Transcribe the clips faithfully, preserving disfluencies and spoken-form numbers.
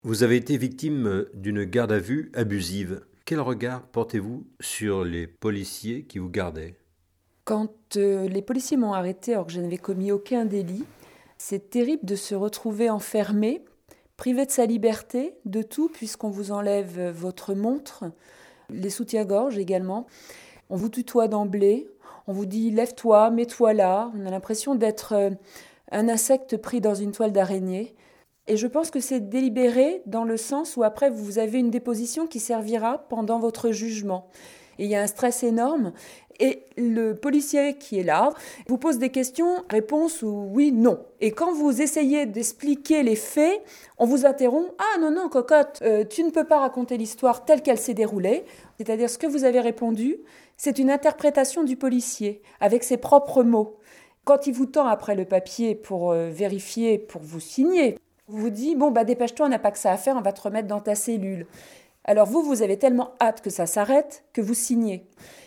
Vous avez été victime d'une garde à vue abusive. Quel regard portez-vous sur les policiers qui vous gardaient ? Quand euh, les policiers m'ont arrêté alors que je n'avais commis aucun délit, c'est terrible de se retrouver enfermé, privé de sa liberté, de tout, puisqu'on vous enlève votre montre, les soutiens-gorge également. On vous tutoie d'emblée, on vous dit « lève-toi, mets-toi là ». On a l'impression d'être euh, un insecte pris dans une toile d'araignée. Et je pense que c'est délibéré dans le sens où après vous avez une déposition qui servira pendant votre jugement. Et il y a un stress énorme. Et le policier qui est là vous pose des questions, réponse ou oui, non. Et quand vous essayez d'expliquer les faits, on vous interrompt. Ah non, non, cocotte, euh, tu ne peux pas raconter l'histoire telle qu'elle s'est déroulée. C'est-à-dire ce que vous avez répondu, c'est une interprétation du policier avec ses propres mots. Quand il vous tend après le papier pour euh, vérifier, pour vous signer, vous dit, bon, bah dépêche-toi, on n'a pas que ça à faire, on va te remettre dans ta cellule. Alors vous, vous avez tellement hâte que ça s'arrête que vous signez.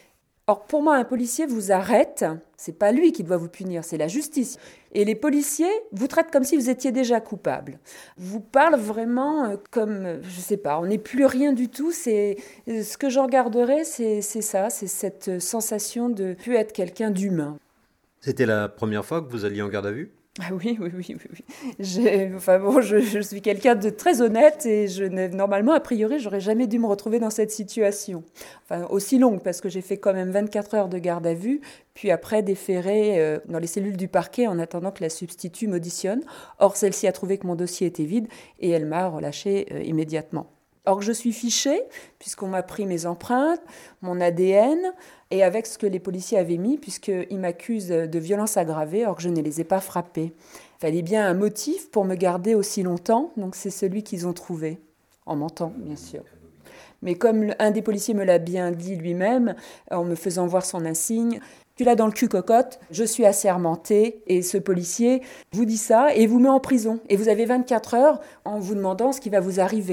Or, pour moi, un policier vous arrête, c'est pas lui qui doit vous punir, c'est la justice. Et les policiers vous traitent comme si vous étiez déjà coupable. Vous parlent vraiment comme, je sais pas, on n'est plus rien du tout. C'est, ce que j'en garderai, c'est, c'est ça, c'est cette sensation de ne plus être quelqu'un d'humain. C'était la première fois que vous alliez en garde à vue ? Ah oui, oui, oui, oui. oui. J'ai, enfin bon, je, je suis quelqu'un de très honnête et je n'ai, normalement, a priori, j'aurais jamais dû me retrouver dans cette situation. Enfin, aussi longue, parce que j'ai fait quand même vingt-quatre heures de garde à vue, puis après déféré euh, dans les cellules du parquet en attendant que la substitut m'auditionne. Or, celle-ci a trouvé que mon dossier était vide et elle m'a relâché euh, immédiatement. Or, je suis fichée, puisqu'on m'a pris mes empreintes, mon A D N, et avec ce que les policiers avaient mis, puisqu'ils m'accusent de violences aggravées, or que je ne les ai pas frappées. Il fallait bien un motif pour me garder aussi longtemps, donc c'est celui qu'ils ont trouvé, en mentant, bien sûr. Mais comme un des policiers me l'a bien dit lui-même, en me faisant voir son insigne, « Tu l'as dans le cul, cocotte, je suis assermenté, et ce policier vous dit ça et vous met en prison. Et vous avez vingt-quatre heures en vous demandant ce qui va vous arriver. »